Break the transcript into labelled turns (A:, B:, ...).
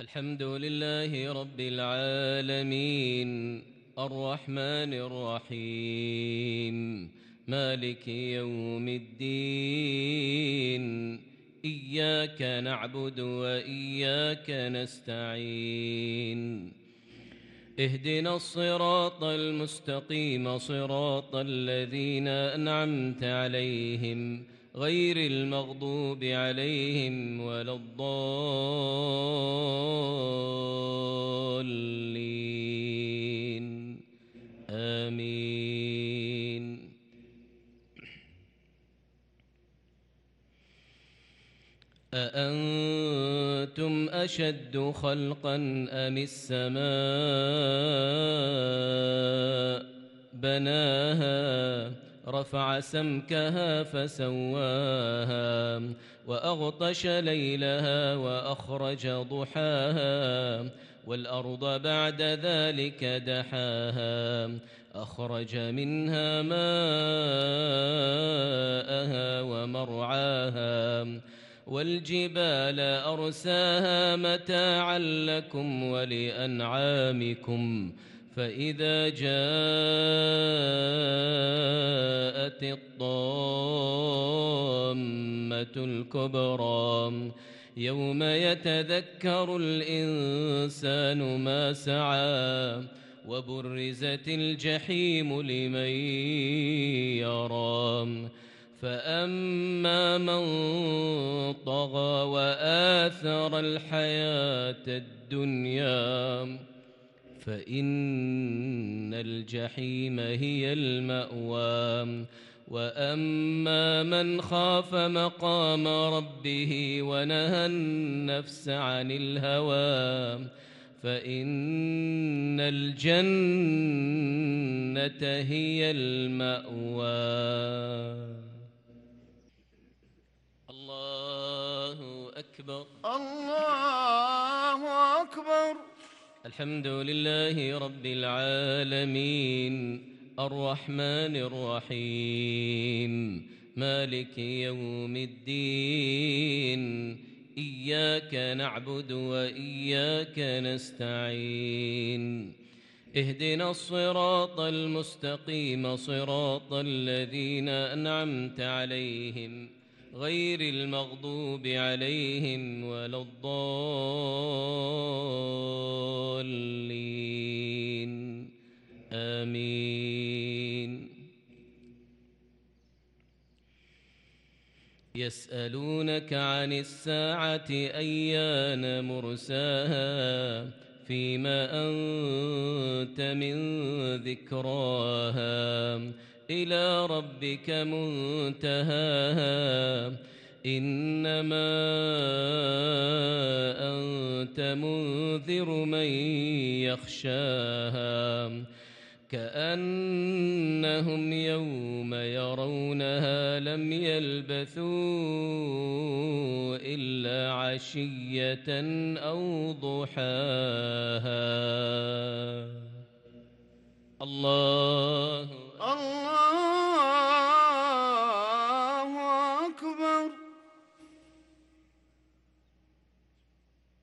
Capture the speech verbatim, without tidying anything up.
A: الحمد لله رب العالمين الرحمن الرحيم مالك يوم الدين إياك نعبد وإياك نستعين اهدنا الصراط المستقيم صراط الذين أنعمت عليهم غير المغضوب عليهم ولا الضالين آمين. أأنتم أشد خلقا أم السماء بناها رفع سمكها فسواها وأغطش ليلها وأخرج ضحاها والأرض بعد ذلك دحاها أخرج منها ماءها ومرعاها والجبال أرساها متاعا لكم ولأنعامكم فإذا جاءت الطامة الكبرى يوم يتذكر الإنسان ما سعى وبرزت الجحيم لمن يرى فأما من طغى وآثر الحياة الدنيا فإن الجحيم هي المأوى وأما من خاف مقام ربه ونهى النفس عن الهوى فإن الجنة هي المأوى. الله أكبر
B: الله أكبر.
A: الحمد لله رب العالمين الرحمن الرحيم مالك يوم الدين إياك نعبد وإياك نستعين اهدنا الصراط المستقيم صراط الذين أنعمت عليهم غير المغضوب عليهم ولا الضالين آمين. يسألونك عن الساعة أيان مرساها فيما أنت من ذكراها إلى ربك منتهاها إنما أنت منذر من يخشاها كأنهم يوم يرونها لم يلبثوا إلا عشية أو ضحاها. الله